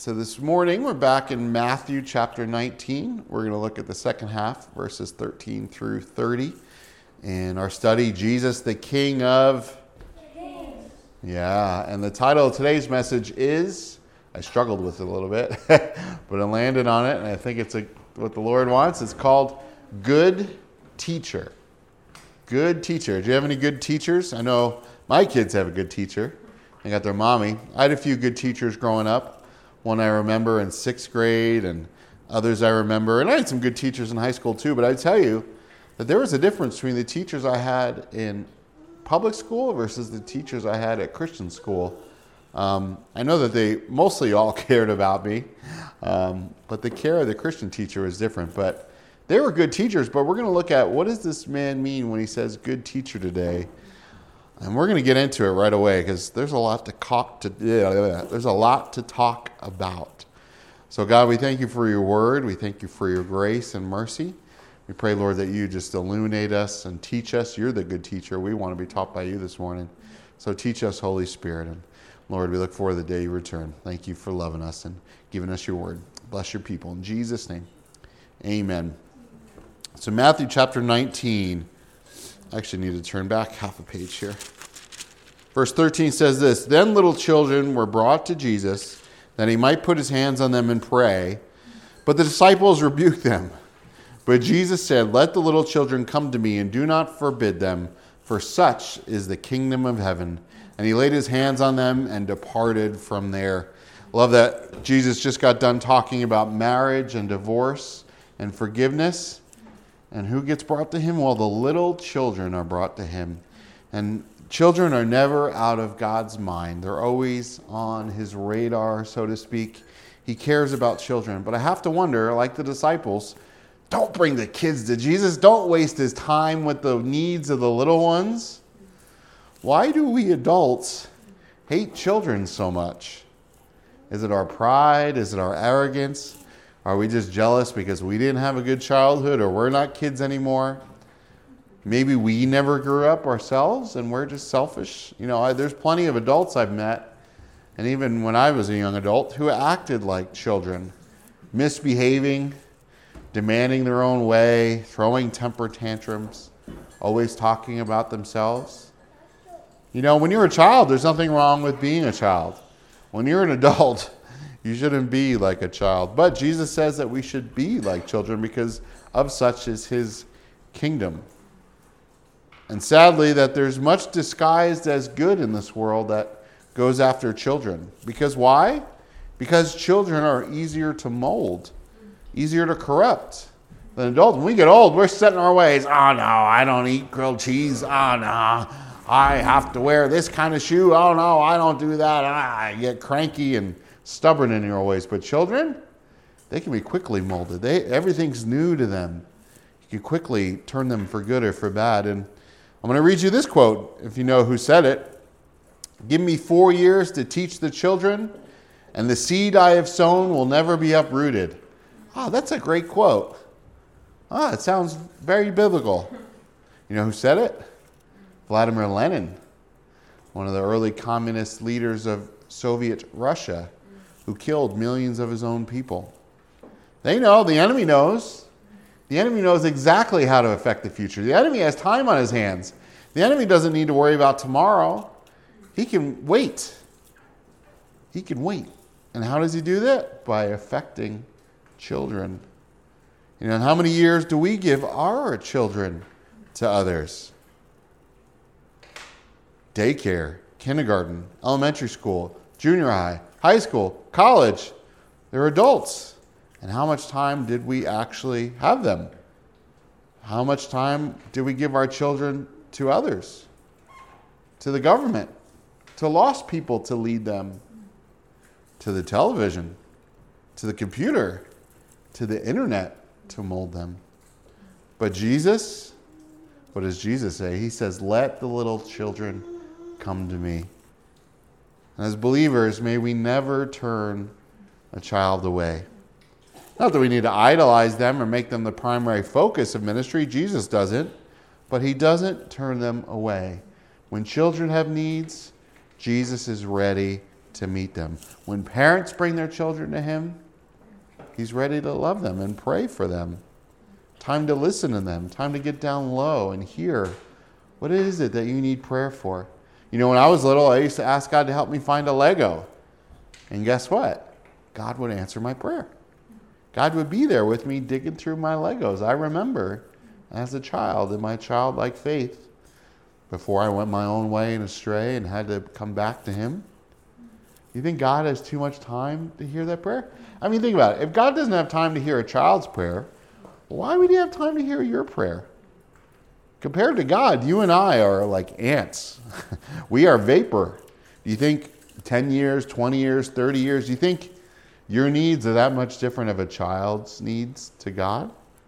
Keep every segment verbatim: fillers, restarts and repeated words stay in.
So this morning we're back in Matthew chapter nineteen. We're going to look at the second half, verses thirteen through thirty. In our study, Jesus, the King of Kings. Yeah, and the title of today's message is, I struggled with it a little bit, but I landed on it, and I think it's a, what the Lord wants. It's called Good Teacher. Good Teacher. Do you have any good teachers? I know my kids have a good teacher. They got their mommy. I had a few good teachers growing up. One I remember in sixth grade, and others I remember. And I had some good teachers in high school too, but I tell you that there was a difference between the teachers I had in public school versus the teachers I had at Christian school. Um, I know that they mostly all cared about me, um, but the care of the Christian teacher was different. But they were good teachers, but we're going to look at what does this man mean when he says good teacher today. And we're going to get into it right away because there's a lot to talk to. Yeah, there's a lot to talk about. So God, we thank you for your word. We thank you for your grace and mercy. We pray, Lord, that you just illuminate us and teach us. You're the good teacher. We want to be taught by you this morning. So teach us, Holy Spirit. And Lord, we look forward to the day you return. Thank you for loving us and giving us your word. Bless your people. In Jesus' name, amen. So Matthew chapter nineteen. I actually need to turn back half a page here. Verse thirteen says this, Then little children were brought to Jesus, that he might put his hands on them and pray. But the disciples rebuked them. But Jesus said, Let the little children come to me, and do not forbid them, for such is the kingdom of heaven. And he laid his hands on them and departed from there. Love that Jesus just got done talking about marriage and divorce and forgiveness. And who gets brought to him? Well, the little children are brought to him. And children are never out of God's mind. They're always on his radar, so to speak. He cares about children. But I have to wonder, like the disciples, don't bring the kids to Jesus. Don't waste his time with the needs of the little ones. Why do we adults hate children so much? Is it our pride? Is it our arrogance? Are we just jealous because we didn't have a good childhood or we're not kids anymore? Maybe we never grew up ourselves and we're just selfish. You know, I, there's plenty of adults I've met, and even when I was a young adult, who acted like children, misbehaving, demanding their own way, throwing temper tantrums, always talking about themselves. You know, when you're a child, there's nothing wrong with being a child. When you're an adult, you shouldn't be like a child. But Jesus says that we should be like children because of such is his kingdom. And sadly, that there's much disguised as good in this world that goes after children. Because why? Because children are easier to mold, easier to corrupt than adults. When we get old, we're set in our ways. Oh, no, I don't eat grilled cheese. Oh, no, I have to wear this kind of shoe. Oh, no, I don't do that. I get cranky and stubborn in your ways. But children, they can be quickly molded. They everything's new to them. You can quickly turn them for good or for bad. And I'm going to read you this quote, if you know who said it. Give me four years to teach the children, and the seed I have sown will never be uprooted. Oh, that's a great quote. Ah, it sounds very biblical. You know who said it? Vladimir Lenin, one of the early communist leaders of Soviet Russia, who killed millions of his own people. They know, the enemy knows. The enemy knows exactly how to affect the future. The enemy has time on his hands. The enemy doesn't need to worry about tomorrow. He can wait. He can wait. And how does he do that? By affecting children. You know, and how many years do we give our children to others? Daycare, kindergarten, elementary school, junior high, high school, college. They're adults. And how much time did we actually have them? How much time did we give our children to others? To the government? To lost people to lead them? To the television? To the computer? To the internet to mold them? But Jesus, what does Jesus say? He says, let the little children come to me. And as believers, may we never turn a child away. Not that we need to idolize them or make them the primary focus of ministry. Jesus doesn't. But he doesn't turn them away. When children have needs, Jesus is ready to meet them. When parents bring their children to him, he's ready to love them and pray for them. Time to listen to them. Time to get down low and hear, what is it that you need prayer for? You know, when I was little, I used to ask God to help me find a Lego. And guess what? God would answer my prayer. God would be there with me digging through my Legos. I remember as a child in my childlike faith, before I went my own way and astray and had to come back to him. You think God has too much time to hear that prayer? I mean, think about it. If God doesn't have time to hear a child's prayer, why would he have time to hear your prayer? Compared to God, you and I are like ants. We are vapor. Do you think ten years, twenty years, thirty years, do you think your needs are that much different of a child's needs to God?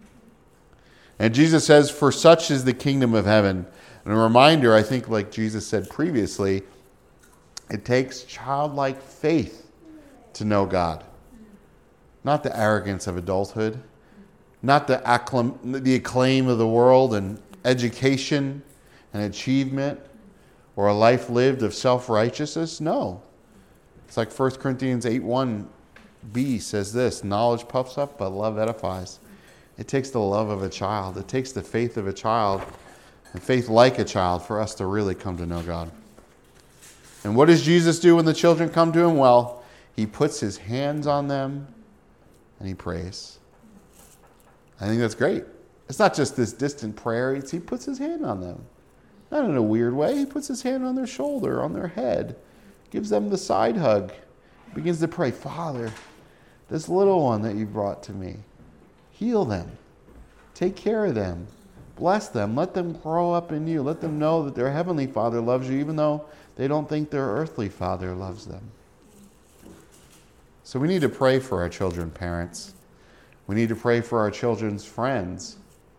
And Jesus says, for such is the kingdom of heaven. And a reminder, I think like Jesus said previously, it takes childlike faith to know God. Not the arrogance of adulthood. Not the acclaim, the acclaim of the world and education and achievement or a life lived of self-righteousness. No. It's like First Corinthians eight one b says this, knowledge puffs up, but love edifies. It takes the love of a child. It takes the faith of a child and faith like a child for us to really come to know God. And what does Jesus do when the children come to him? Well, he puts his hands on them and he prays. I think that's great. It's not just this distant prayer. It's he puts his hand on them. Not in a weird way. He puts his hand on their shoulder, on their head, gives them the side hug, begins to pray, Father, this little one that you brought to me, heal them. Take care of them. Bless them. Let them grow up in you. Let them know that their heavenly Father loves you, even though they don't think their earthly Father loves them. So we need to pray for our children, parents. We need to pray for our children's friends,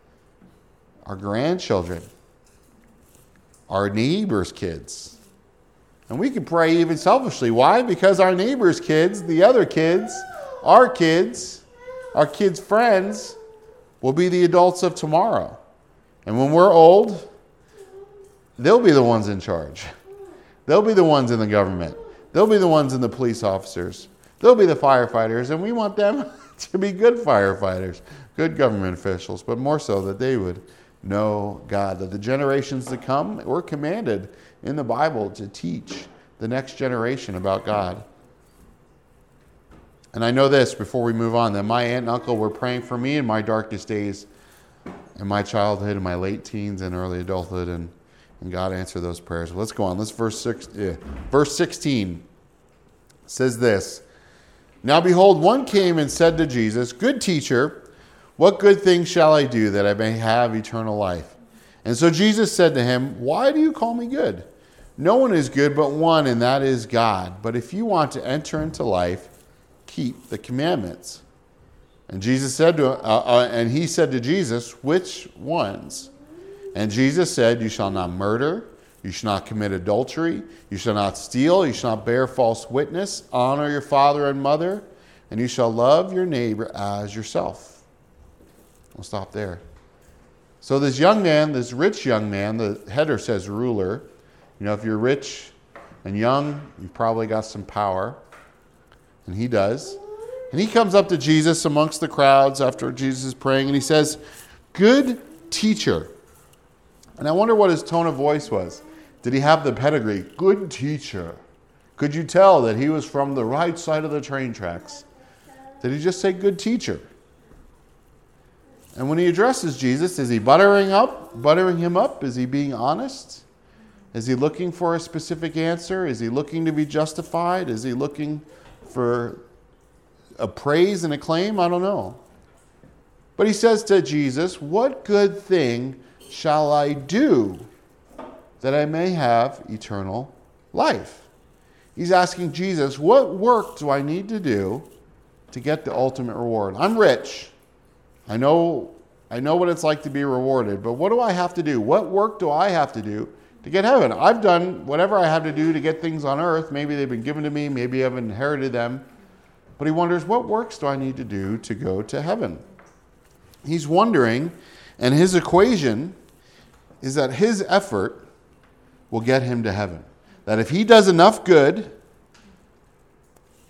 our grandchildren, our neighbors' kids. And we can pray even selfishly. Why? Because our neighbors' kids, the other kids, our kids, our kids' friends will be the adults of tomorrow. And when we're old, they'll be the ones in charge. They'll be the ones in the government. They'll be the ones in the police officers. They'll be the firefighters. And we want them to be good firefighters, good government officials, but more so that they would know God. That the generations to come, we're commanded in the Bible to teach the next generation about God. And I know this before we move on, that my aunt and uncle were praying for me in my darkest days, in my childhood, in my late teens and early adulthood, and, and God answered those prayers. Let's go on. Let's verse six, yeah. Verse sixteen says this. Now behold, one came and said to Jesus, Good teacher, what good thing shall I do that I may have eternal life? And so Jesus said to him, Why do you call me good? No one is good but one, and that is God. But if you want to enter into life, keep the commandments. And Jesus said to, uh, uh, and he said to Jesus, Which ones? And Jesus said, You shall not murder, you shall not commit adultery, you shall not steal, you shall not bear false witness, honor your father and mother, and you shall love your neighbor as yourself. We'll stop there. So this young man, this rich young man, the header says ruler. You know, if you're rich and young, you've probably got some power. And he does. And he comes up to Jesus amongst the crowds after Jesus is praying, and he says, Good teacher. And I wonder what his tone of voice was. Did he have the pedigree? Good teacher. Could you tell that he was from the right side of the train tracks? Did he just say good teacher? And when he addresses Jesus, is he buttering up, buttering him up? Is he being honest? Is he looking for a specific answer? Is he looking to be justified? Is he looking for a praise and acclaim? I don't know. But he says to Jesus, What good thing shall I do that I may have eternal life? He's asking Jesus, what work do I need to do to get the ultimate reward? I'm rich. I know, I know what it's like to be rewarded, but what do I have to do? What work do I have to do to get heaven? I've done whatever I have to do to get things on earth. Maybe they've been given to me. Maybe I've inherited them. But he wonders, what works do I need to do to go to heaven? He's wondering, and his equation is that his effort will get him to heaven. That if he does enough good,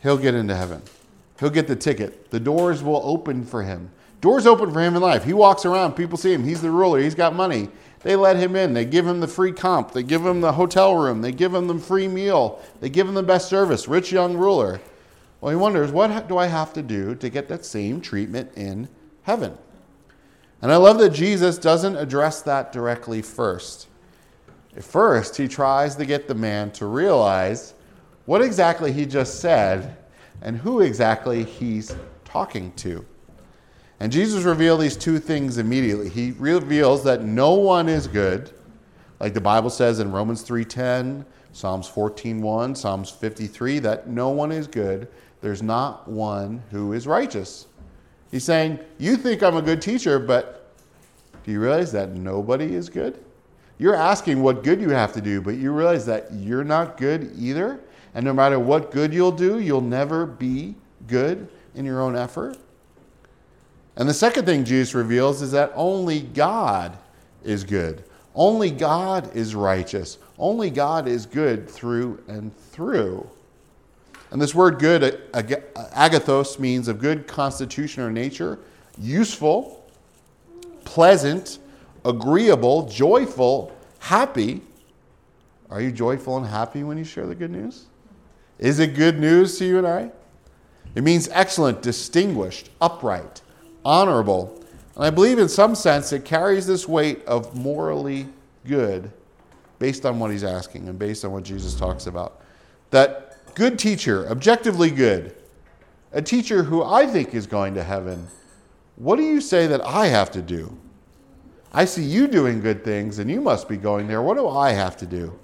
he'll get into heaven. He'll get the ticket. The doors will open for him. Doors open for him in life. He walks around. People see him. He's the ruler. He's got money. They let him in. They give him the free comp. They give him the hotel room. They give him the free meal. They give him the best service. Rich young ruler. Well, he wonders, what do I have to do to get that same treatment in heaven? And I love that Jesus doesn't address that directly first. At first, he tries to get the man to realize what exactly he just said and who exactly he's talking to. And Jesus revealed these two things immediately. He reveals that no one is good, like the Bible says in Romans three ten, Psalms fourteen one, Psalms fifty-three, that no one is good. There's not one who is righteous. He's saying, you think I'm a good teacher, but do you realize that nobody is good? You're asking what good you have to do, but you realize that you're not good either. And no matter what good you'll do, you'll never be good in your own effort. And the second thing Jesus reveals is that only God is good. Only God is righteous. Only God is good through and through. And this word good, agathos, means of good constitution or nature, useful, pleasant, agreeable, joyful, happy. Are you joyful and happy when you share the good news? Is it good news to you and I? It means excellent, distinguished, upright, honorable. And I believe in some sense it carries this weight of morally good based on what he's asking and based on what Jesus talks about. That good teacher, objectively good, a teacher who I think is going to heaven, what do you say that I have to do? I see you doing good things and you must be going there. What do I have to do?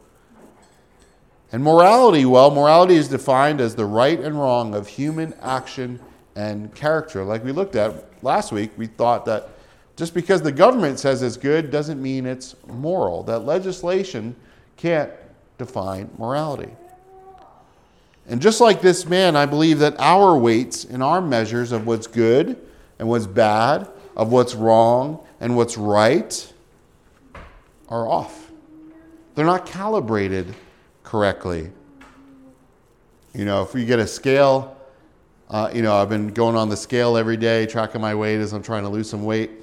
And morality, well, morality is defined as the right and wrong of human action and character. Like we looked at last week, we thought that just because the government says it's good doesn't mean it's moral. That legislation can't define morality. And just like this man, I believe that our weights and our measures of what's good and what's bad, of what's wrong and what's right, are off. They're not calibrated correctly. You know, if we get a scale, uh, you know, I've been going on the scale every day, tracking my weight as I'm trying to lose some weight.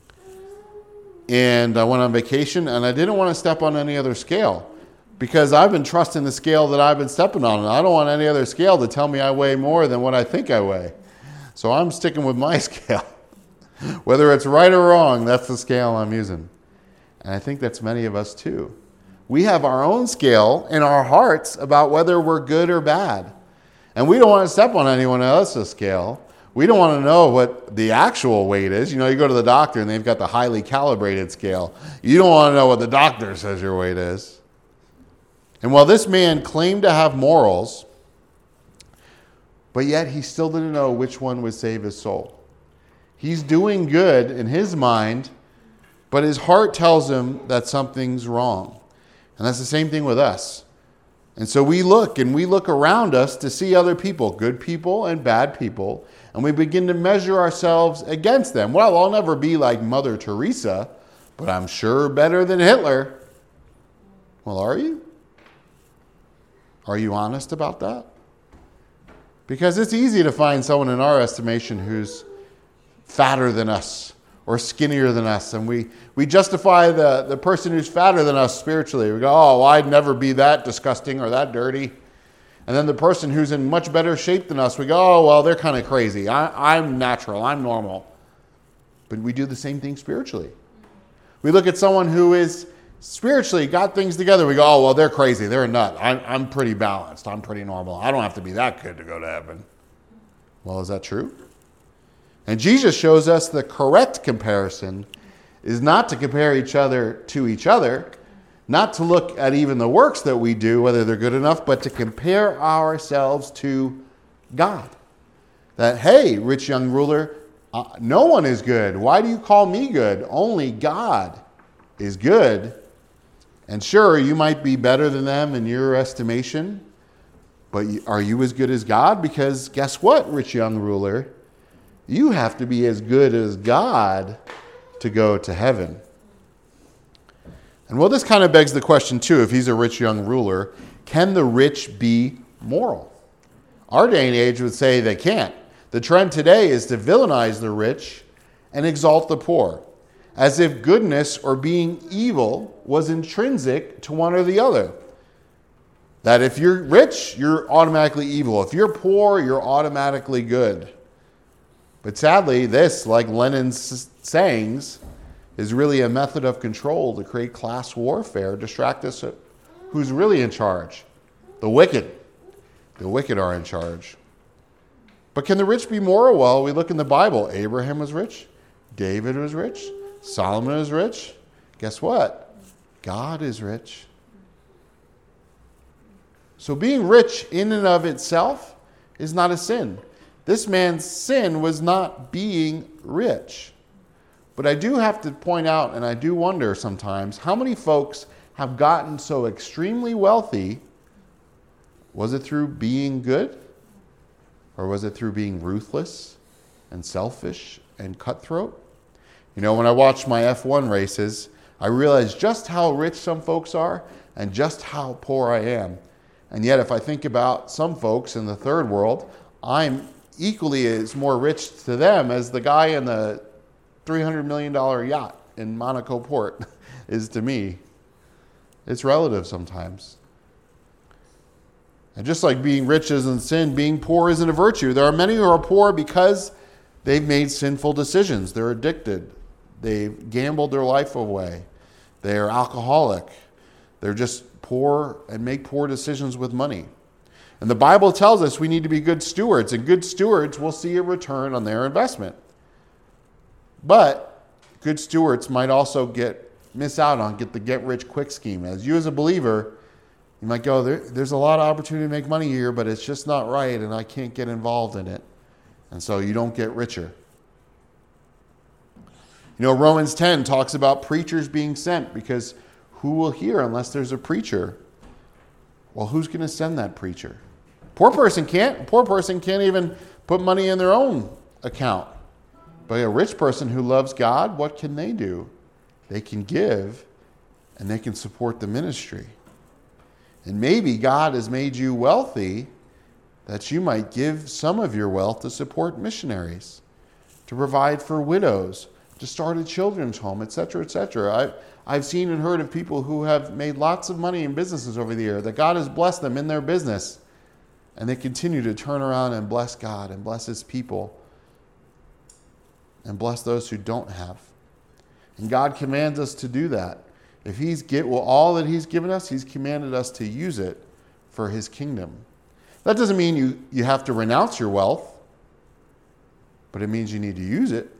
And I went on vacation and I didn't want to step on any other scale because I've been trusting the scale that I've been stepping on. And I don't want any other scale to tell me I weigh more than what I think I weigh. So I'm sticking with my scale. Whether it's right or wrong, that's the scale I'm using. And I think that's many of us too. We have our own scale in our hearts about whether we're good or bad. And we don't want to step on anyone else's scale. We don't want to know what the actual weight is. You know, you go to the doctor and they've got the highly calibrated scale. You don't want to know what the doctor says your weight is. And while this man claimed to have morals, but yet he still didn't know which one would save his soul. He's doing good in his mind, but his heart tells him that something's wrong. And that's the same thing with us. And so we look and we look around us to see other people, good people and bad people, and we begin to measure ourselves against them. Well, I'll never be like Mother Teresa, but I'm sure better than Hitler. Well, are you? Are you honest about that? Because it's easy to find someone in our estimation who's fatter than us or skinnier than us. And we, we justify the, the person who's fatter than us spiritually. We go, oh, well, I'd never be that disgusting or that dirty. And then the person who's in much better shape than us, we go, oh, well, they're kind of crazy. I, I'm natural. I'm normal. But we do the same thing spiritually. We look at someone who is spiritually got things together. We go, oh, well, they're crazy. They're a nut. I'm, I'm pretty balanced. I'm pretty normal. I don't have to be that good to go to heaven. Well, is that true? And Jesus shows us the correct comparison is not to compare each other to each other, not to look at even the works that we do, whether they're good enough, but to compare ourselves to God. That, hey, rich young ruler, uh, no one is good. Why do you call me good? Only God is good. And sure, you might be better than them in your estimation, but are you as good as God? Because guess what, rich young ruler? You have to be as good as God to go to heaven. And well, this kind of begs the question too, if he's a rich young ruler, can the rich be moral? Our day and age would say they can't. The trend today is to villainize the rich and exalt the poor, as if goodness or being evil was intrinsic to one or the other. That if you're rich, you're automatically evil. If you're poor, you're automatically good. But sadly, this, like Lenin's sayings, is really a method of control to create class warfare, distract us who's really in charge. The wicked. The wicked are in charge. But can the rich be moral? Well, we look in the Bible. Abraham was rich. David was rich. Solomon was rich. Guess what? God is rich. So being rich in and of itself is not a sin. This man's sin was not being rich. But I do have to point out, and I do wonder sometimes, how many folks have gotten so extremely wealthy? Was it through being good? Or was it through being ruthless and selfish and cutthroat? You know, when I watch my F one races, I realize just how rich some folks are and just how poor I am. And yet, if I think about some folks in the third world, I'm equally as more rich to them as the guy in the three hundred million dollars yacht in Monaco Port is to me. It's relative sometimes. And just like being rich isn't sin, being poor isn't a virtue. There are many who are poor because they've made sinful decisions. They're addicted. They've gambled their life away. They're alcoholic. They're just poor and make poor decisions with money. And the Bible tells us we need to be good stewards, and good stewards will see a return on their investment. But good stewards might also get miss out on get the get-rich-quick scheme. As you as a believer, you might go, there, there's a lot of opportunity to make money here, but it's just not right, and I can't get involved in it. And so you don't get richer. You know, Romans ten talks about preachers being sent, because who will hear unless there's a preacher? Well, who's going to send that preacher? Poor person can't. A poor person can't even put money in their own account. But a rich person who loves God, what can they do? They can give, and they can support the ministry. And maybe God has made you wealthy that you might give some of your wealth to support missionaries, to provide for widows, to start a children's home, et cetera, et cetera. I've, I've seen and heard of people who have made lots of money in businesses over the year, that God has blessed them in their business, and they continue to turn around and bless God and bless His people and bless those who don't have. And God commands us to do that. If He's get well, all that He's given us, He's commanded us to use it for His kingdom. That doesn't mean you, you have to renounce your wealth, but it means you need to use it.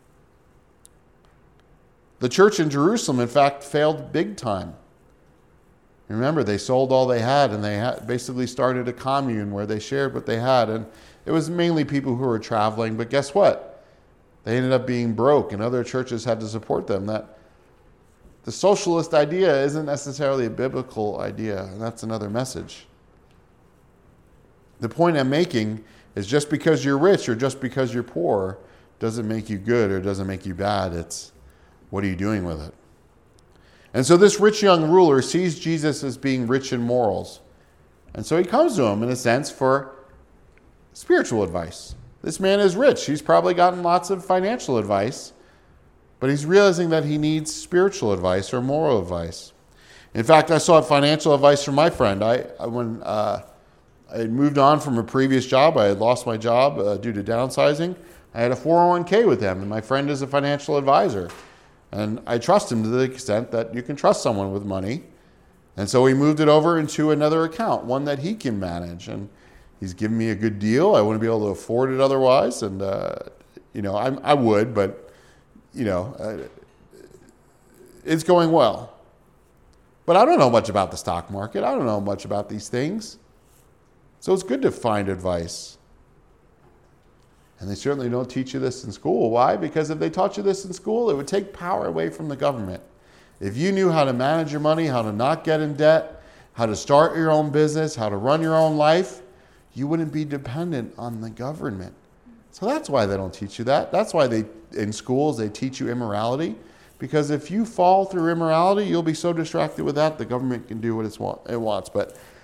The church in Jerusalem, in fact, failed big time. Remember, they sold all they had, and they had basically started a commune where they shared what they had. And it was mainly people who were traveling, but guess what? They ended up being broke, and other churches had to support them. That the socialist idea isn't necessarily a biblical idea, and that's another message. The point I'm making is just because you're rich or just because you're poor doesn't make you good or doesn't make you bad. It's what are you doing with it? And so this rich young ruler sees Jesus as being rich in morals. And so he comes to him, in a sense, for spiritual advice. This man is rich. He's probably gotten lots of financial advice, but he's realizing that he needs spiritual advice or moral advice. In fact, I sought financial advice from my friend. I, I when uh, I had moved on from a previous job, I had lost my job uh, due to downsizing. I had a four oh one k with him, and my friend is a financial advisor. And I trust him to the extent that you can trust someone with money. And so he moved it over into another account, one that he can manage. And he's given me a good deal. I wouldn't be able to afford it otherwise. And, uh, you know, I, I would, but, you know, uh, it's going well. But I don't know much about the stock market. I don't know much about these things. So it's good to find advice. And they certainly don't teach you this in school. Why? Because if they taught you this in school, it would take power away from the government. If you knew how to manage your money, how to not get in debt, how to start your own business, how to run your own life, you wouldn't be dependent on the government. So that's why they don't teach you that. That's why they, in schools, they teach you immorality. Because if you fall through immorality, you'll be so distracted with that, the government can do what it's want, it wants. But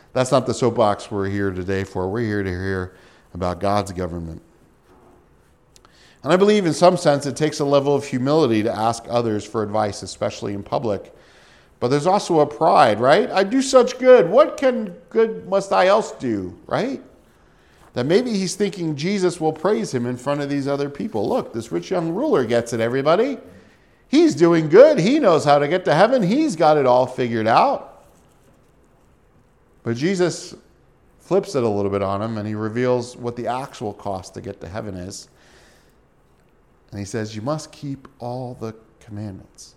That's not the soapbox we're here today for. We're here to hear about God's government. And I believe in some sense it takes a level of humility to ask others for advice, especially in public. But there's also a pride, right? I do such good. What can good must I else do, right? That maybe he's thinking Jesus will praise him in front of these other people. Look, this rich young ruler gets it, everybody. He's doing good. He knows how to get to heaven. He's got it all figured out. But Jesus flips it a little bit on him, and he reveals what the actual cost to get to heaven is. And he says, you must keep all the commandments.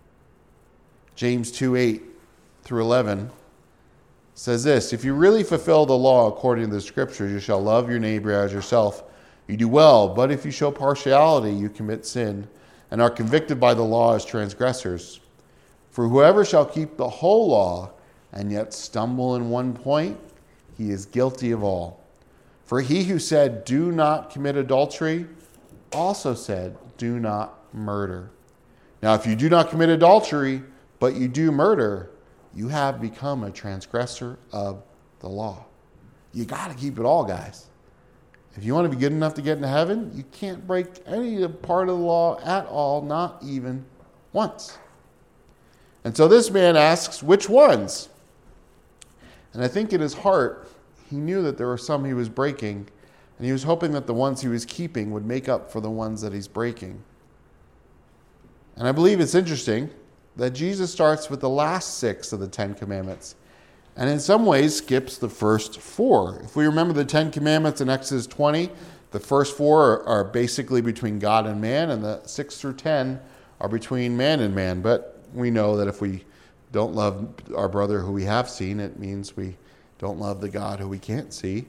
James two, eight through eleven says this, if you really fulfill the law according to the scriptures, you shall love your neighbor as yourself. You do well, but if you show partiality, you commit sin and are convicted by the law as transgressors. For whoever shall keep the whole law and yet stumble in one point, he is guilty of all. For he who said, do not commit adultery, also said, do not murder. Now, if you do not commit adultery, but you do murder, you have become a transgressor of the law. You got to keep it all, guys. If you want to be good enough to get into heaven, you can't break any part of the law at all, not even once. And so this man asks, which ones? And I think in his heart, he knew that there were some he was breaking, and he was hoping that the ones he was keeping would make up for the ones that he's breaking. And I believe it's interesting that Jesus starts with the last six of the Ten Commandments, and in some ways skips the first four. If we remember the Ten Commandments in Exodus twenty, the first four are, are basically between God and man, and the six through ten are between man and man. But we know that if we don't love our brother who we have seen, it means we don't love the God who we can't see.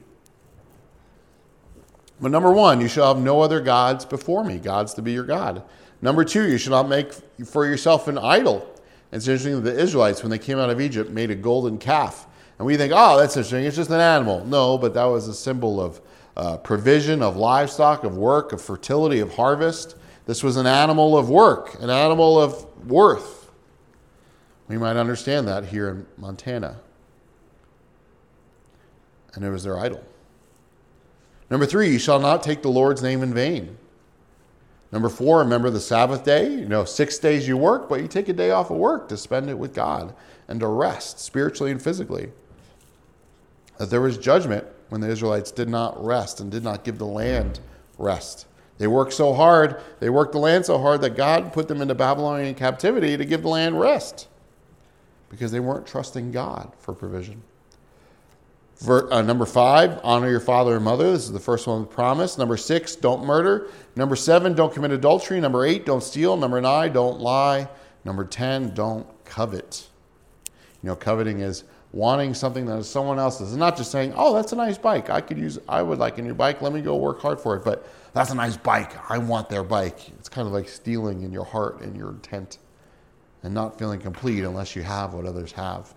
But number one, you shall have no other gods before me. God's to be your God. Number two, you shall not make for yourself an idol. It's interesting that the Israelites, when they came out of Egypt, made a golden calf. And we think, oh, that's interesting. It's just an animal. No, but that was a symbol of uh, provision, of livestock, of work, of fertility, of harvest. This was an animal of work, an animal of worth. We might understand that here in Montana. And it was their idol. Number three, you shall not take the Lord's name in vain. Number four, remember the Sabbath day. You know, six days you work, but you take a day off of work to spend it with God and to rest spiritually and physically. That there was judgment when the Israelites did not rest and did not give the land rest. They worked so hard, they worked the land so hard that God put them into Babylonian captivity to give the land rest because they weren't trusting God for provision. For, uh, number five, honor your father and mother. This is the first one with promise. Number six, don't murder. Number seven, don't commit adultery. Number eight, don't steal. Number nine, don't lie. Number ten, don't covet. You know, coveting is wanting something that is someone else's. It's not just saying, oh, that's a nice bike. I could use, I would like a new bike. Let me go work hard for it. But that's a nice bike. I want their bike. It's kind of like stealing in your heart and your intent and not feeling complete unless you have what others have.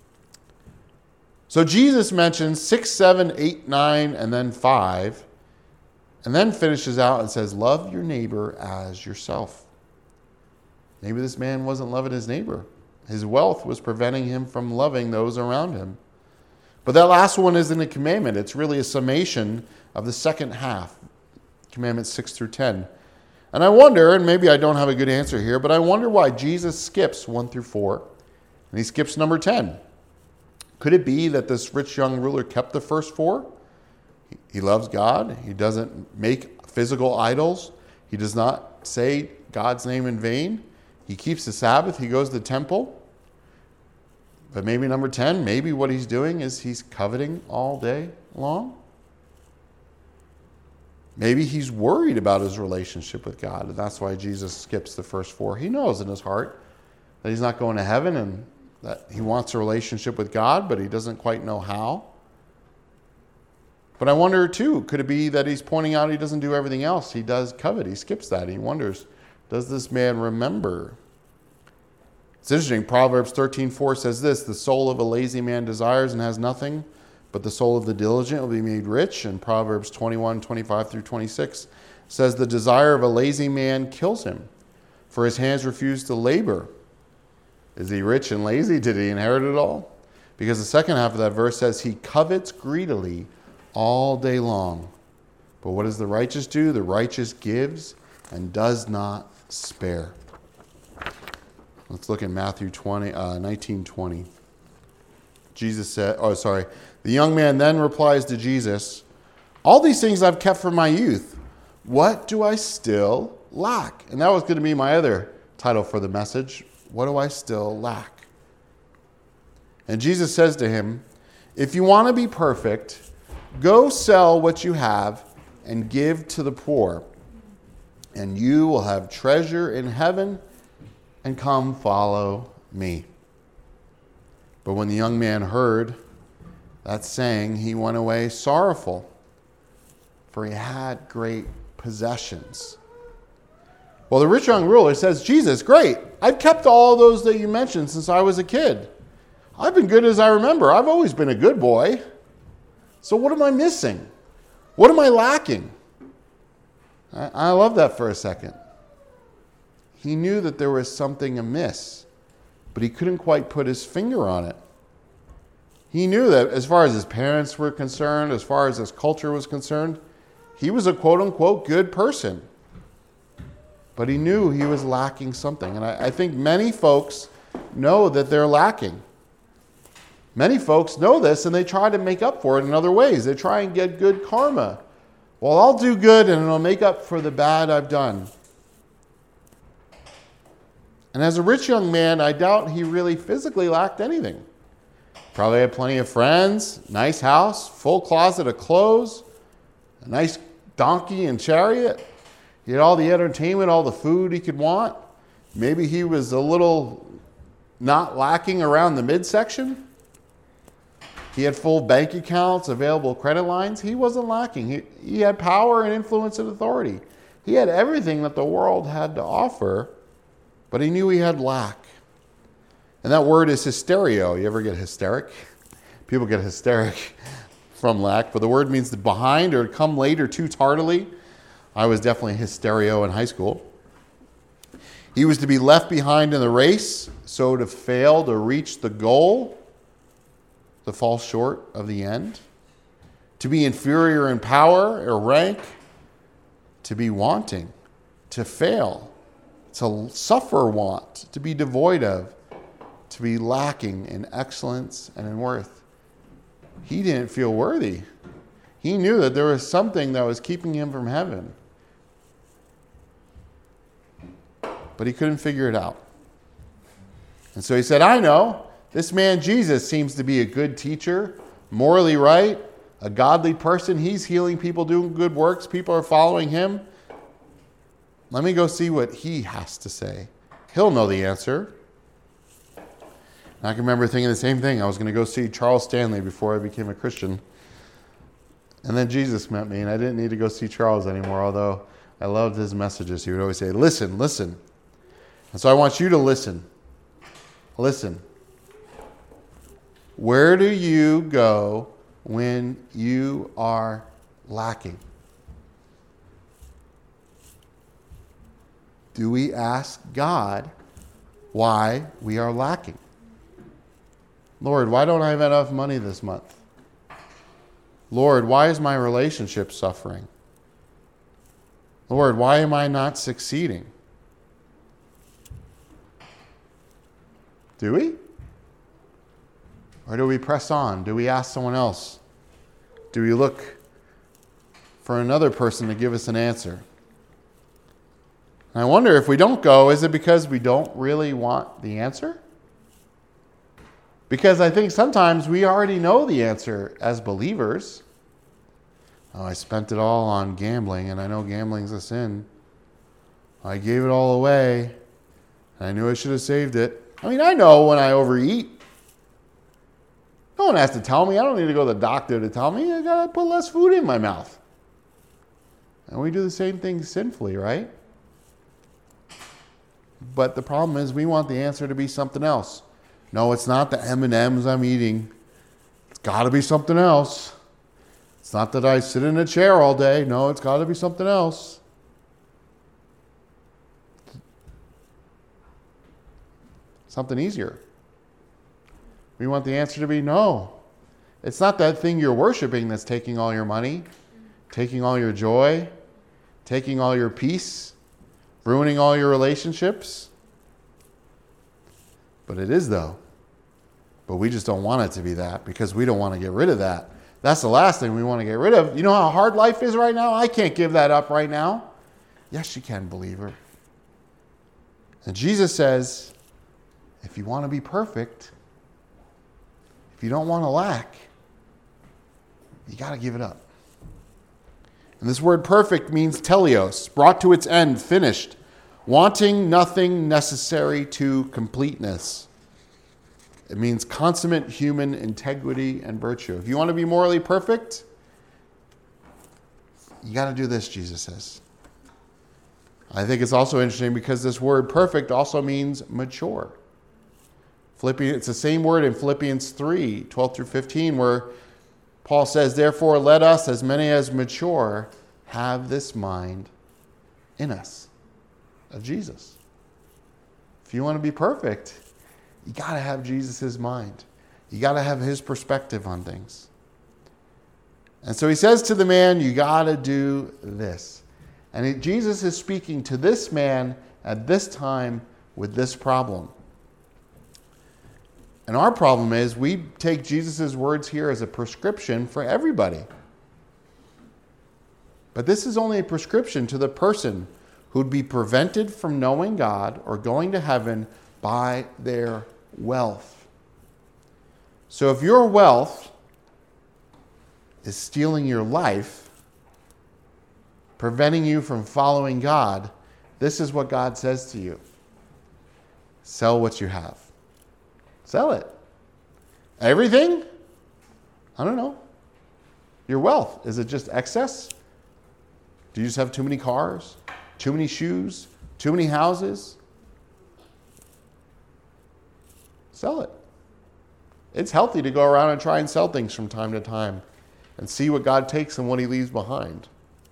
So Jesus mentions six, seven, eight, nine, and then five, and then finishes out and says, love your neighbor as yourself. Maybe this man wasn't loving his neighbor. His wealth was preventing him from loving those around him. But that last one isn't a commandment. It's really a summation of the second half, commandments six through ten. And I wonder, and maybe I don't have a good answer here, but I wonder why Jesus skips one through four, and he skips number ten. Could it be that this rich young ruler kept the first four? He loves God. He doesn't make physical idols. He does not say God's name in vain. He keeps the Sabbath. He goes to the temple. But maybe number ten, maybe what he's doing is he's coveting all day long. Maybe he's worried about his relationship with God, and that's why Jesus skips the first four. He knows in his heart that he's not going to heaven and that he wants a relationship with God, but he doesn't quite know how. But I wonder, too, could it be that he's pointing out he doesn't do everything else? He does covet. He skips that. He wonders, does this man remember? It's interesting. Proverbs thirteen four says this, the soul of a lazy man desires and has nothing, but the soul of the diligent will be made rich. And Proverbs twenty-one twenty-five through twenty-six says the desire of a lazy man kills him, for his hands refuse to labor. Is he rich and lazy? Did he inherit it all? Because the second half of that verse says he covets greedily all day long. But what does the righteous do? The righteous gives and does not spare. Let's look at Matthew twenty, uh, nineteen twenty. Jesus said, oh, sorry. The young man then replies to Jesus, all these things I've kept from my youth. What do I still lack? And that was going to be my other title for the message. What do I still lack? And Jesus says to him, if you want to be perfect, go sell what you have and give to the poor, and you will have treasure in heaven, and come follow me. But when the young man heard that saying, he went away sorrowful, for he had great possessions. Well, the rich young ruler says, Jesus, great. I've kept all those that you mentioned since I was a kid. I've been good as I remember. I've always been a good boy. So what am I missing? What am I lacking? I, I love that for a second. He knew that there was something amiss, but he couldn't quite put his finger on it. He knew that as far as his parents were concerned, as far as his culture was concerned, he was a quote-unquote good person. But he knew he was lacking something. And I, I think many folks know that they're lacking. Many folks know this and they try to make up for it in other ways. They try and get good karma. Well, I'll do good and it'll make up for the bad I've done. And as a rich young man, I doubt he really physically lacked anything. Probably had plenty of friends, nice house, full closet of clothes, a nice donkey and chariot. He had all the entertainment, all the food he could want. Maybe he was a little not lacking around the midsection. He had full bank accounts, available credit lines. He wasn't lacking. He, he had power and influence and authority. He had everything that the world had to offer, but he knew he had lack. And that word is hysterio. You ever get hysteric? People get hysteric from lack, but the word means to behind or come late or too tardily. I was definitely hysterio in high school. He was to be left behind in the race, so to fail to reach the goal, to fall short of the end, to be inferior in power or rank, to be wanting, to fail, to suffer want, to be devoid of, to be lacking in excellence and in worth. He didn't feel worthy. He knew that there was something that was keeping him from heaven. But he couldn't figure it out. And so he said, I know. This man Jesus seems to be a good teacher, morally right, a godly person. He's healing people, doing good works. People are following him. Let me go see what he has to say. He'll know the answer. And I can remember thinking the same thing. I was going to go see Charles Stanley before I became a Christian. And then Jesus met me, and I didn't need to go see Charles anymore, although I loved his messages. He would always say, listen, listen. And so I want you to listen. Listen. Where do you go when you are lacking? Do we ask God why we are lacking? Lord, why don't I have enough money this month? Lord, why is my relationship suffering? Lord, why am I not succeeding? Do we? Or do we press on? Do we ask someone else? Do we look for another person to give us an answer? And I wonder if we don't go, is it because we don't really want the answer? Because I think sometimes we already know the answer as believers. Oh, I spent it all on gambling, and I know gambling's a sin. I gave it all away, and I knew I should have saved it. I mean, I know when I overeat. No one has to tell me. I don't need to go to the doctor to tell me. I got to put less food in my mouth. And we do the same thing sinfully, right? But the problem is we want the answer to be something else. No, it's not the M and M's I'm eating. It's got to be something else. It's not that I sit in a chair all day. No, it's got to be something else. Something easier. We want the answer to be no. It's not that thing you're worshiping that's taking all your money, taking all your joy, taking all your peace, ruining all your relationships. But it is, though. But we just don't want it to be that because we don't want to get rid of that. That's the last thing we want to get rid of. You know how hard life is right now? I can't give that up right now. Yes, you can, believer. And Jesus says, if you want to be perfect, if you don't want to lack, you got to give it up. And this word perfect means teleos, brought to its end, finished, wanting nothing necessary to completeness. It means consummate human integrity and virtue. If you want to be morally perfect, you got to do this, Jesus says. I think it's also interesting because this word perfect also means mature. Philippians, it's the same word in Philippians three, twelve through fifteen, where Paul says, therefore, let us, as many as mature, have this mind in us of Jesus. If you want to be perfect, you got to have Jesus' mind. You got to have his perspective on things. And so he says to the man, you got to do this. And he, Jesus is speaking to this man at this time with this problem. And our problem is we take Jesus' words here as a prescription for everybody. But this is only a prescription to the person who'd be prevented from knowing God or going to heaven by their wealth. So if your wealth is stealing your life, preventing you from following God, this is what God says to you. Sell what you have. Sell it. Everything? I don't know. Your wealth, is it just excess? Do you just have too many cars? Too many shoes? Too many houses? Sell it. It's healthy to go around and try and sell things from time to time and see what God takes and what he leaves behind.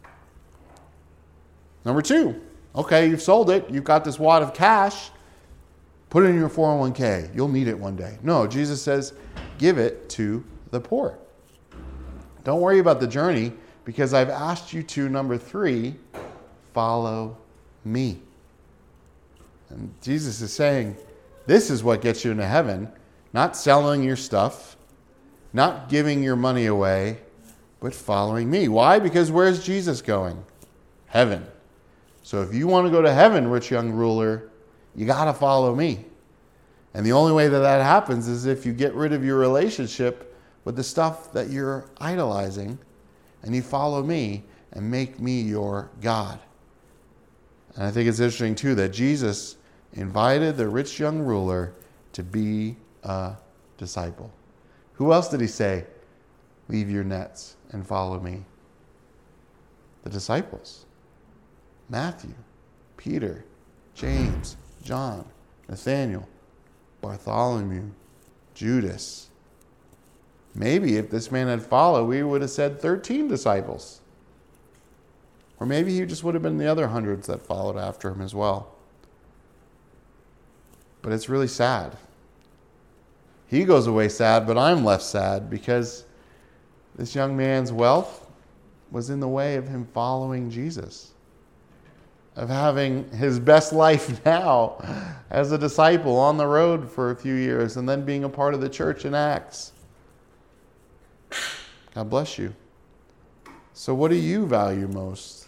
Number two, okay, you've sold it. You've got this wad of cash. Put it in your four oh one k. You'll need it one day. No, Jesus says, give it to the poor. Don't worry about the journey because I've asked you to, number three, follow me. And Jesus is saying, this is what gets you into heaven, not selling your stuff, not giving your money away, but following me. Why? Because where's Jesus going? Heaven. So if you want to go to heaven, rich young ruler, you got to follow me. And the only way that that happens is if you get rid of your relationship with the stuff that you're idolizing and you follow me and make me your God. And I think it's interesting too that Jesus invited the rich young ruler to be a disciple. Who else did he say, leave your nets and follow me? The disciples. Matthew, Peter, James, John, Nathaniel, Bartholomew, Judas. Maybe if this man had followed, we would have said thirteen disciples. Or maybe he just would have been the other hundreds that followed after him as well. But it's really sad. He goes away sad, but I'm left sad because this young man's wealth was in the way of him following Jesus, of having his best life now as a disciple on the road for a few years and then being a part of the church in Acts. God bless you. So what do you value most?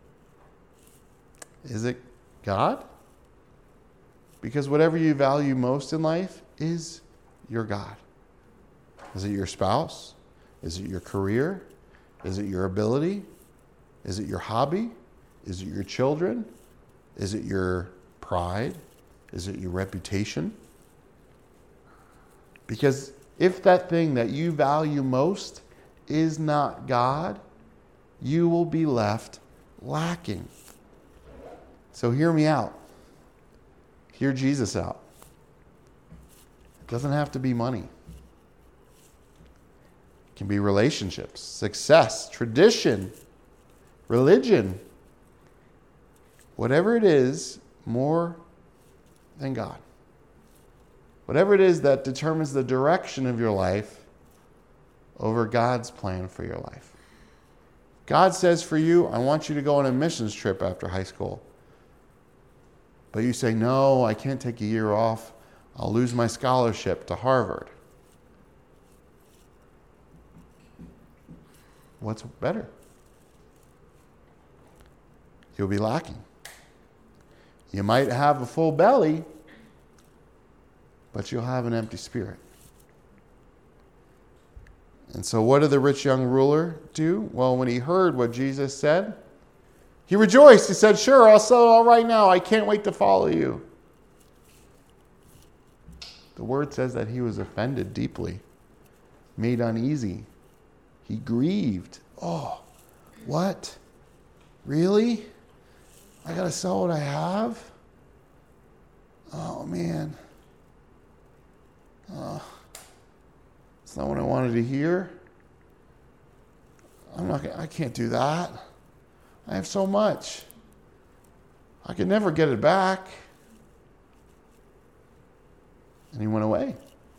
Is it God? Because whatever you value most in life is your God. Is it your spouse? Is it your career? Is it your ability? Is it your hobby? Is it your children? Is it your pride? Is it your reputation? Because if that thing that you value most is not God, you will be left lacking. So hear me out. Hear Jesus out. It doesn't have to be money. It can be relationships, success, tradition, religion. Whatever it is, more than God. whatever it is that determines the direction of your life over God's plan for your life. God says for you, I want you to go on a missions trip after high school. But you say, no, I can't take a year off. I'll lose my scholarship to Harvard. What's better? You'll be lacking. You might have a full belly, but you'll have an empty spirit. And so what did the rich young ruler do? Well, when he heard what Jesus said, he rejoiced. He said, sure, I'll sell it all right now. I can't wait to follow you. The word says that he was offended deeply, made uneasy. He grieved. Oh, what? Really? I got to sell what I have? Oh, man. Oh, it's not what I wanted to hear. I'm not. I can't do that. I have so much. I could never get it back. And he went away.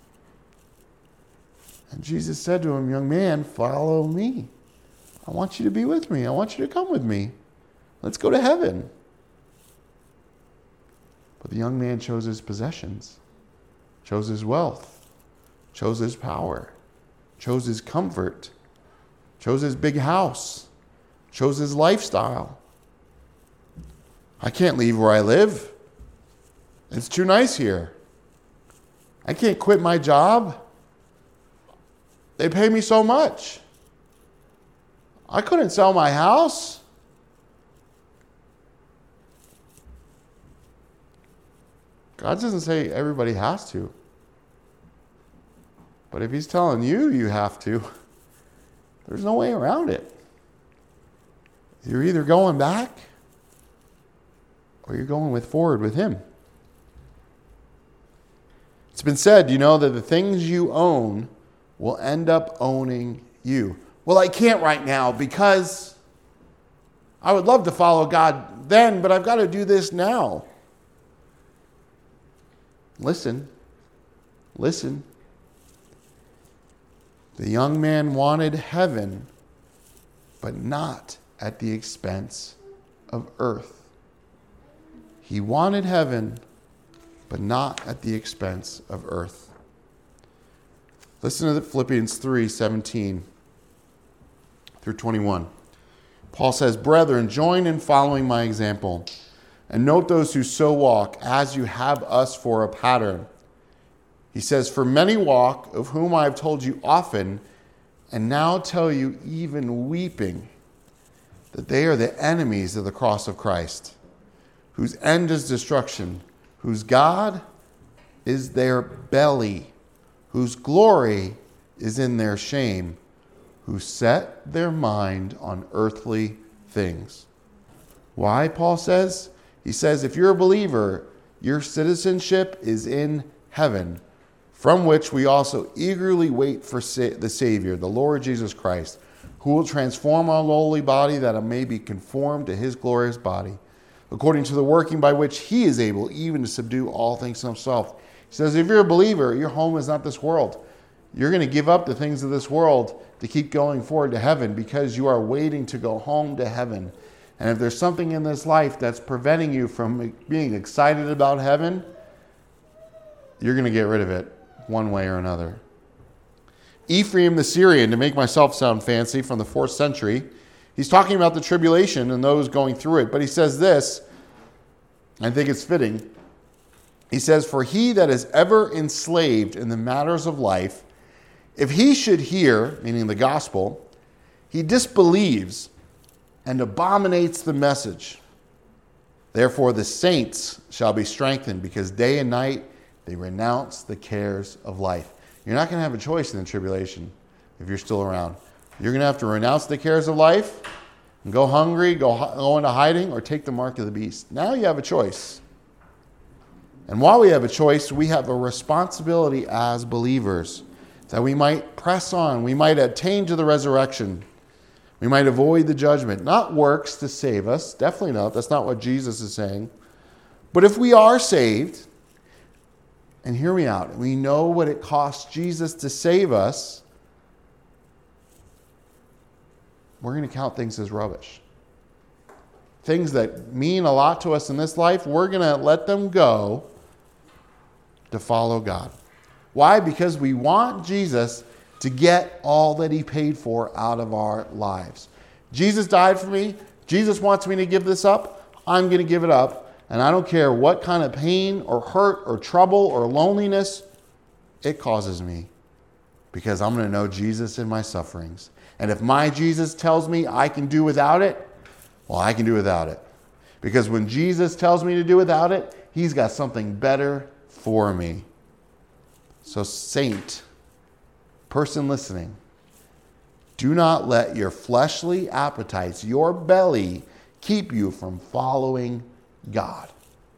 And Jesus said to him, young man, follow me. I want you to be with me. I want you to come with me. Let's go to heaven. But the young man chose his possessions, chose his wealth, chose his power, chose his comfort, chose his big house, chose his lifestyle. I can't leave where I live. It's too nice here. I can't quit my job. They pay me so much. I couldn't sell my house. God doesn't say everybody has to. But if he's telling you you have to, there's no way around it. You're either going back or you're going with forward with him. It's been said, you know, that the things you own will end up owning you. Well, I can't right now because I would love to follow God then, but I've got to do this now. Listen. Listen. The young man wanted heaven, but not at the expense of earth. He wanted heaven, but not at the expense of earth. Listen to Philippians three seventeen through twenty-one. Paul says, brethren, join in following my example, and note those who so walk, as you have us for a pattern. He says, for many walk, of whom I have told you often, and now tell you even weeping, that they are the enemies of the cross of Christ, whose end is destruction, whose God is their belly, whose glory is in their shame, who set their mind on earthly things. Why, Paul says? He says, if you're a believer, your citizenship is in heaven, from which we also eagerly wait for the Savior, the Lord Jesus Christ, who will transform our lowly body that it may be conformed to his glorious body, according to the working by which he is able even to subdue all things to himself. He says, if you're a believer, your home is not this world. You're going to give up the things of this world to keep going forward to heaven because you are waiting to go home to heaven. And if there's something in this life that's preventing you from being excited about heaven, you're going to get rid of it one way or another. Ephraim the Syrian, to make myself sound fancy, from the fourth century, he's talking about the tribulation and those going through it. But he says this, I think it's fitting. He says, for he that is ever enslaved in the matters of life, if he should hear, meaning the gospel, he disbelieves and abominates the message. Therefore the saints shall be strengthened, because day and night they renounce the cares of life. You're not going to have a choice in the tribulation if you're still around. You're going to have to renounce the cares of life and go hungry, go, go into hiding, or take the mark of the beast. Now you have a choice. And while we have a choice, we have a responsibility as believers that we might press on. We might attain to the resurrection. We might avoid the judgment. Not works to save us. Definitely not. That's not what Jesus is saying. But if we are saved, and hear me out, we know what it costs Jesus to save us, we're going to count things as rubbish. Things that mean a lot to us in this life, we're going to let them go to follow God. Why? Because we want Jesus to get all that he paid for out of our lives. Jesus died for me. Jesus wants me to give this up. I'm going to give it up. And I don't care what kind of pain or hurt or trouble or loneliness it causes me, because I'm going to know Jesus in my sufferings. And if my Jesus tells me I can do without it, well, I can do without it. Because when Jesus tells me to do without it, he's got something better for me. So, saint, person listening, do not let your fleshly appetites, your belly, keep you from following God.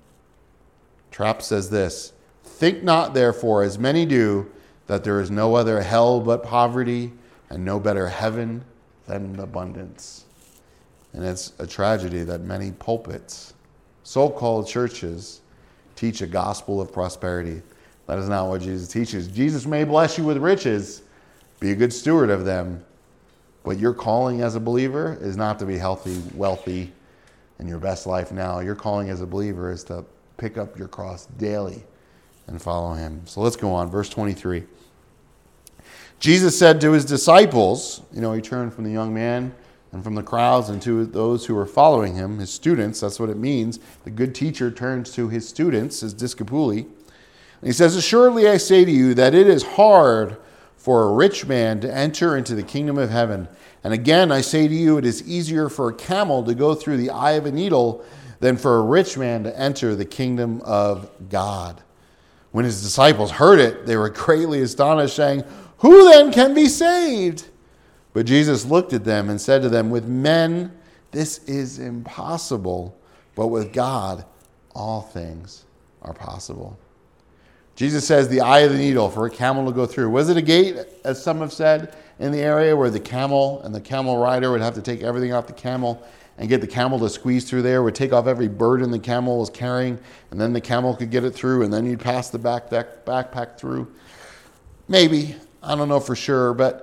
Trapp says this: think not, therefore, as many do, that there is no other hell but poverty, and no better heaven than abundance. And it's a tragedy that many pulpits, so-called churches, teach a gospel of prosperity. That is not what Jesus teaches. Jesus may bless you with riches. Be a good steward of them. But your calling as a believer is not to be healthy, wealthy, and your best life now. Your calling as a believer is to pick up your cross daily and follow him. So let's go on. Verse twenty-three. Jesus said to his disciples, you know, he turned from the young man and from the crowds and to those who were following him, his students. That's what it means. The good teacher turns to his students, his discipuli. And he says, assuredly I say to you that it is hard for a rich man to enter into the kingdom of heaven. And again, I say to you, it is easier for a camel to go through the eye of a needle than for a rich man to enter the kingdom of God. When his disciples heard it, they were greatly astonished, saying, who then can be saved? But Jesus looked at them and said to them, with men this is impossible, but with God all things are possible. Jesus says the eye of the needle for a camel to go through. Was it a gate, as some have said, in the area where the camel and the camel rider would have to take everything off the camel and get the camel to squeeze through there, would take off every burden the camel was carrying, and then the camel could get it through, and then you'd pass the back deck, backpack through? Maybe. I don't know for sure, but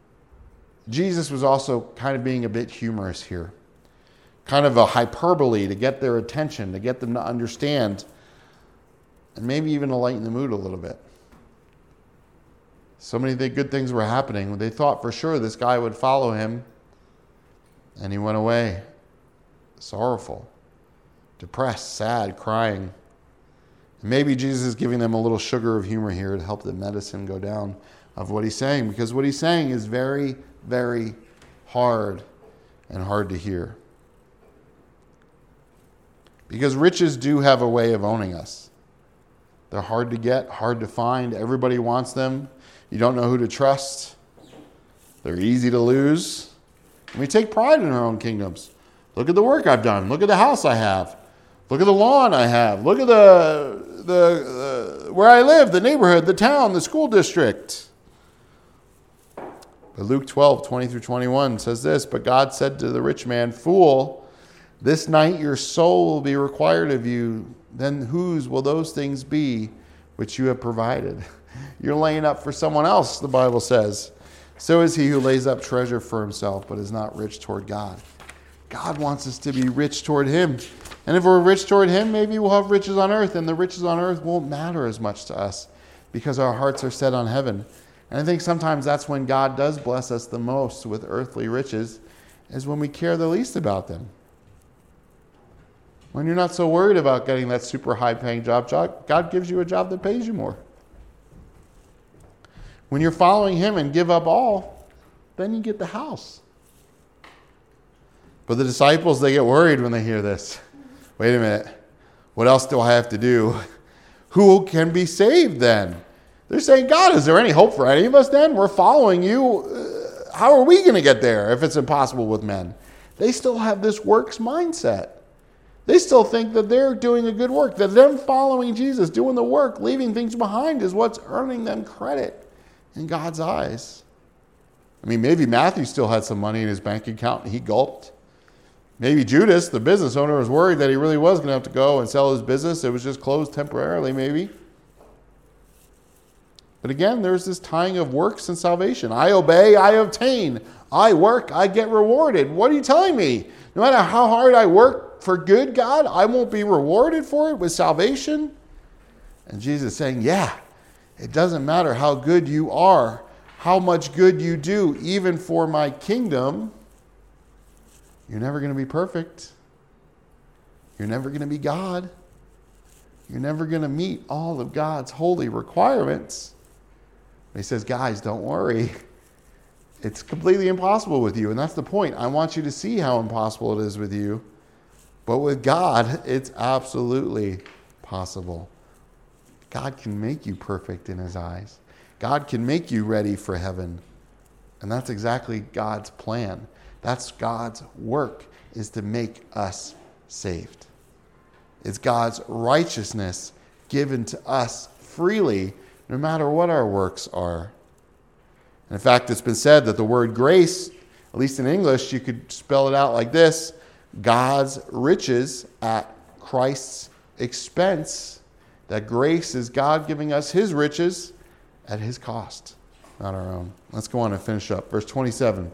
Jesus was also kind of being a bit humorous here. Kind of a hyperbole to get their attention, to get them to understand, and maybe even to lighten the mood a little bit. So many good things were happening. They thought for sure this guy would follow him, and he went away sorrowful, depressed, sad, crying. Maybe Jesus is giving them a little sugar of humor here to help the medicine go down of what he's saying, because what he's saying is very, very hard and hard to hear. Because riches do have a way of owning us. They're hard to get, hard to find. Everybody wants them. You don't know who to trust. They're easy to lose. And we take pride in our own kingdoms. Look at the work I've done. Look at the house I have. Look at the lawn I have. Look at the, the, the where I live, the neighborhood, the town, the school district. But Luke twelve, twenty through twenty-one says this, but God said to the rich man, fool, this night your soul will be required of you. Then whose will those things be which you have provided? You're laying up for someone else, the Bible says. So is he who lays up treasure for himself, but is not rich toward God. God wants us to be rich toward him. And if we're rich toward him, maybe we'll have riches on earth, and the riches on earth won't matter as much to us because our hearts are set on heaven. And I think sometimes that's when God does bless us the most with earthly riches, is when we care the least about them. When you're not so worried about getting that super high-paying job, God gives you a job that pays you more. When you're following him and give up all, then you get the house. But the disciples, they get worried when they hear this. Wait a minute. What else do I have to do? Who can be saved then? They're saying, God, is there any hope for any of us then? We're following you. Uh, how are we going to get there if it's impossible with men? They still have this works mindset. They still think that they're doing a good work, that them following Jesus, doing the work, leaving things behind is what's earning them credit in God's eyes. I mean, maybe Matthew still had some money in his bank account and he gulped. Maybe Judas, the business owner, was worried that he really was going to have to go and sell his business. It was just closed temporarily, maybe. But again, there's this tying of works and salvation. I obey, I obtain. I work, I get rewarded. What are you telling me? No matter how hard I work for good, God, I won't be rewarded for it with salvation? And Jesus is saying, yeah, it doesn't matter how good you are, how much good you do, even for my kingdom, you're never going to be perfect. You're never going to be God. You're never going to meet all of God's holy requirements. But he says, guys, don't worry. It's completely impossible with you. And that's the point. I want you to see how impossible it is with you. But with God, it's absolutely possible. God can make you perfect in his eyes. God can make you ready for heaven. And that's exactly God's plan. That's God's work, is to make us saved. It's God's righteousness given to us freely, no matter what our works are. And in fact, it's been said that the word grace, at least in English, you could spell it out like this: God's riches at Christ's expense. That grace is God giving us his riches at his cost, not our own. Let's go on and finish up. Verse twenty-seven.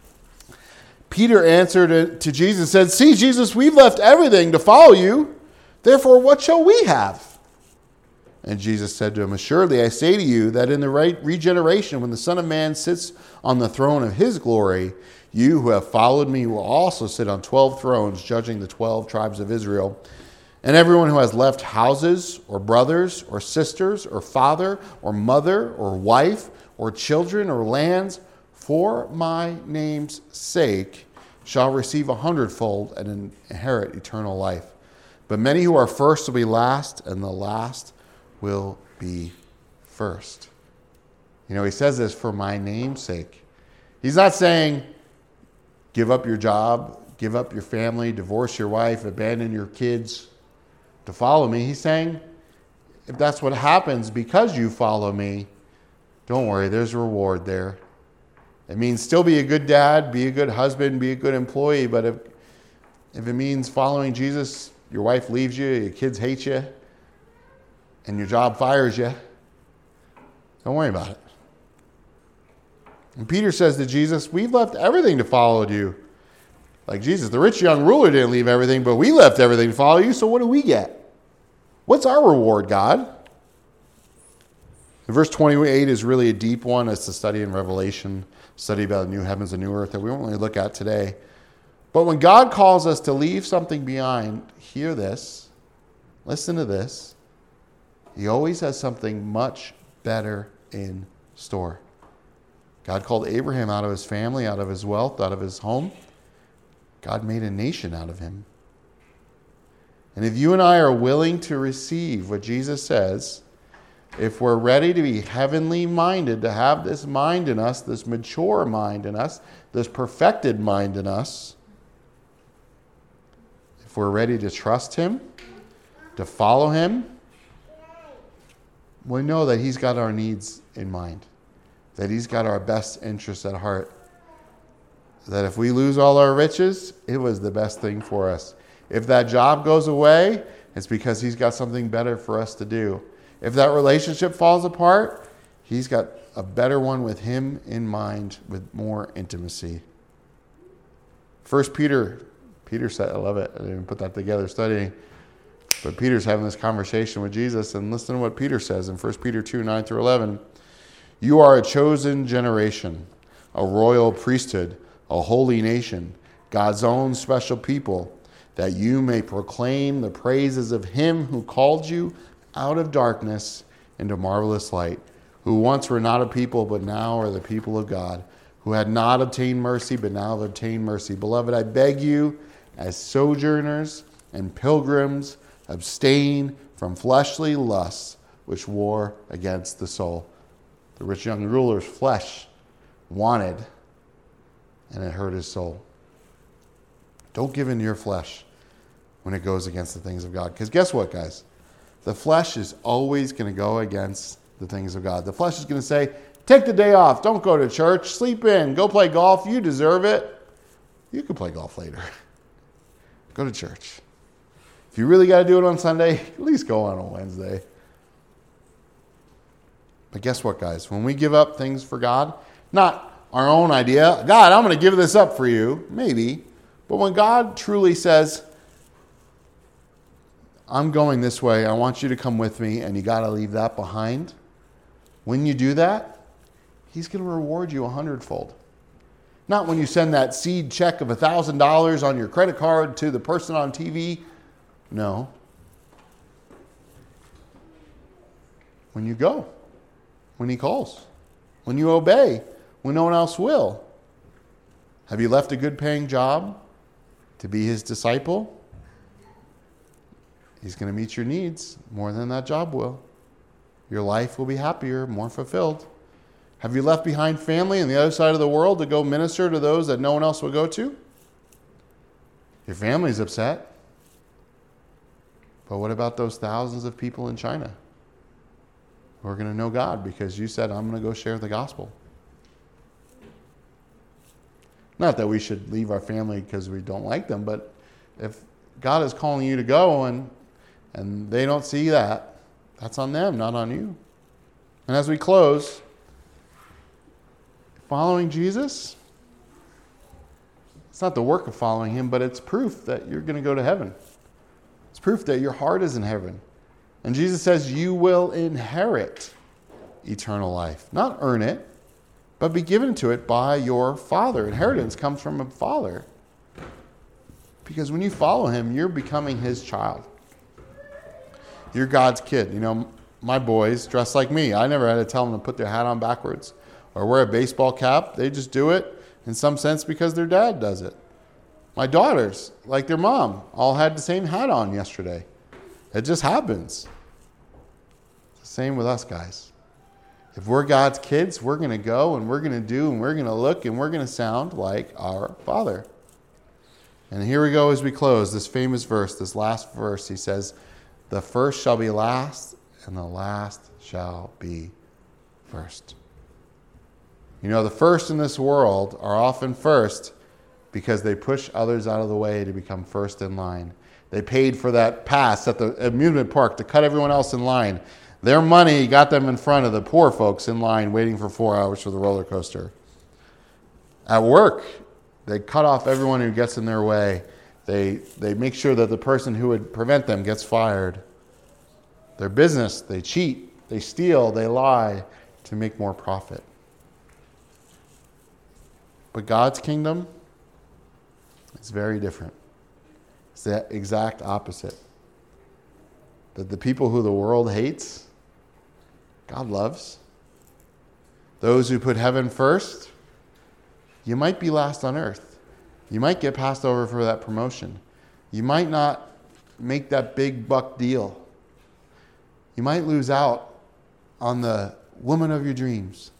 Peter answered to Jesus and said, "See, Jesus, we've left everything to follow you. Therefore, what shall we have?" And Jesus said to him, "Assuredly, I say to you that in the right regeneration, when the Son of Man sits on the throne of his glory, you who have followed me will also sit on twelve thrones, judging the twelve tribes of Israel. And everyone who has left houses or brothers or sisters or father or mother or wife or children or lands for my name's sake shall receive a hundredfold and inherit eternal life. But many who are first will be last, and the last will be first." You know, he says this for my name's sake. He's not saying give up your job, give up your family, divorce your wife, abandon your kids to follow me. He's saying if that's what happens because you follow me, don't worry, there's a reward there. It means still be a good dad, be a good husband, be a good employee, but if if it means following Jesus, your wife leaves you, your kids hate you, and your job fires you, don't worry about it. And Peter says to Jesus, "We've left everything to follow you." Like Jesus, the rich young ruler didn't leave everything, but we left everything to follow you, so what do we get? What's our reward, God? And verse twenty-eight is really a deep one. It's a study in Revelation, study about the new heavens and new earth that we won't really look at today. But when God calls us to leave something behind, hear this, listen to this. He always has something much better in store. God called Abraham out of his family, out of his wealth, out of his home. God made a nation out of him. And if you and I are willing to receive what Jesus says, if we're ready to be heavenly minded, to have this mind in us, this mature mind in us, this perfected mind in us, if we're ready to trust him, to follow him, we know that he's got our needs in mind, that he's got our best interests at heart, that if we lose all our riches, it was the best thing for us. If that job goes away, it's because he's got something better for us to do. If that relationship falls apart, he's got a better one with him in mind, with more intimacy. First Peter, Peter said, I love it. I didn't even put that together studying. But Peter's having this conversation with Jesus, and listen to what Peter says in First Peter two, nine through eleven. "You are a chosen generation, a royal priesthood, a holy nation, God's own special people, that you may proclaim the praises of him who called you out of darkness into marvelous light, who once were not a people, but now are the people of God, who had not obtained mercy, but now have obtained mercy. Beloved, I beg you, as sojourners and pilgrims, abstain from fleshly lusts which war against the soul." The rich young ruler's flesh wanted, and it hurt his soul. Don't give in to your flesh when it goes against the things of God. Because guess what, guys? The flesh is always going to go against the things of God. The flesh is going to say, take the day off. Don't go to church. Sleep in. Go play golf. You deserve it. You can play golf later. Go to church. If you really got to do it on Sunday, at least go on a Wednesday. But guess what, guys? When we give up things for God, not our own idea, God, I'm going to give this up for you, maybe. But when God truly says, I'm going this way, I want you to come with me, and you got to leave that behind. When you do that, he's going to reward you a hundredfold. Not when you send that seed check of one thousand dollars on your credit card to the person on T V. No. When you go. When he calls. When you obey. When no one else will. Have you left a good paying job to be his disciple? He's going to meet your needs more than that job will. Your life will be happier, more fulfilled. Have you left behind family on the other side of the world to go minister to those that no one else will go to? Your family's upset. But what about those thousands of people in China who are going to know God because you said, I'm going to go share the gospel? Not that we should leave our family because we don't like them, but if God is calling you to go and and they don't see that, that's on them, not on you. And as we close, following Jesus, it's not the work of following him, but it's proof that you're going to go to heaven. It's proof that your heart is in heaven. And Jesus says you will inherit eternal life. Not earn it, but be given to it by your Father. Inheritance comes from a father. Because when you follow him, you're becoming his child. You're God's kid. You know, my boys dress like me. I never had to tell them to put their hat on backwards or wear a baseball cap. They just do it in some sense because their dad does it. My daughters, like their mom, all had the same hat on yesterday. It just happens. It's the same with us, guys. If we're God's kids, we're going to go and we're going to do and we're going to look and we're going to sound like our Father. And here we go as we close. This famous verse, this last verse, he says, the first shall be last and the last shall be first. You know, the first in this world are often first because they push others out of the way to become first in line. They paid for that pass at the amusement park to cut everyone else in line. Their money got them in front of the poor folks in line waiting for four hours for the roller coaster. At work, they cut off everyone who gets in their way. They, they make sure that the person who would prevent them gets fired. Their business, they cheat, they steal, they lie to make more profit. But God's kingdom, it's very different. It's the exact opposite. That the people who the world hates, God loves. Those who put heaven first, you might be last on earth. You might get passed over for that promotion. You might not make that big buck deal. You might lose out on the woman of your dreams.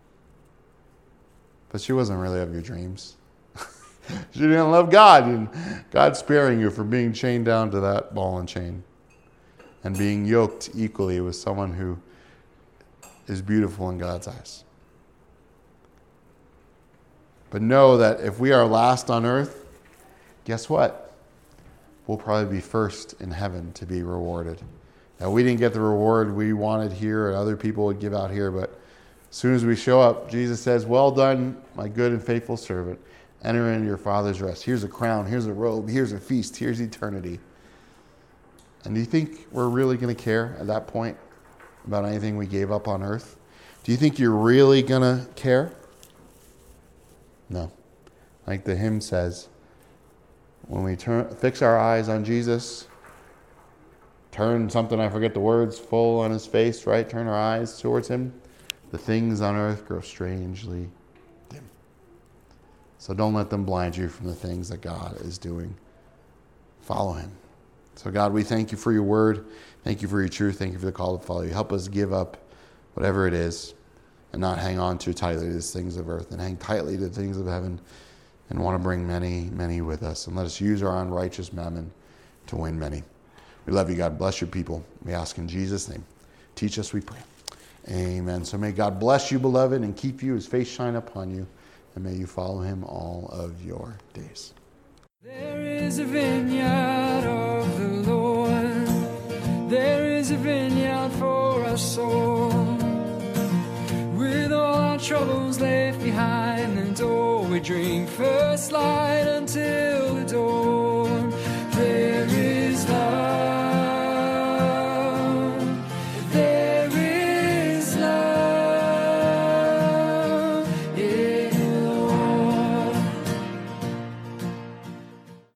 But she wasn't really of your dreams. She didn't love God. And God's sparing you from being chained down to that ball and chain and being yoked equally with someone who is beautiful in God's eyes. But know that if we are last on earth, guess what? We'll probably be first in heaven to be rewarded. Now, we didn't get the reward we wanted here and other people would give out here, but as soon as we show up, Jesus says, well done, my good and faithful servant. Enter into your Father's rest. Here's a crown, here's a robe, here's a feast, here's eternity. And do you think we're really going to care at that point about anything we gave up on earth? Do you think you're really going to care? No. Like the hymn says, when we turn, fix our eyes on Jesus, turn something, I forget the words, full on his face, right? Turn our eyes towards him. The things on earth grow strangely dim. So don't let them blind you from the things that God is doing. Follow him. So God, we thank you for your word. Thank you for your truth. Thank you for the call to follow you. Help us give up whatever it is and not hang on too tightly to the things of earth and hang tightly to the things of heaven and want to bring many, many with us. And let us use our unrighteous mammon to win many. We love you, God. Bless your people. We ask in Jesus' name. Teach us, we pray. Amen. So may God bless you, beloved, and keep you, his face shine upon you, and may you follow him all of your days. There is a vineyard of the Lord. There is a vineyard for our soul. troubles left behind. The door we dream first light until the door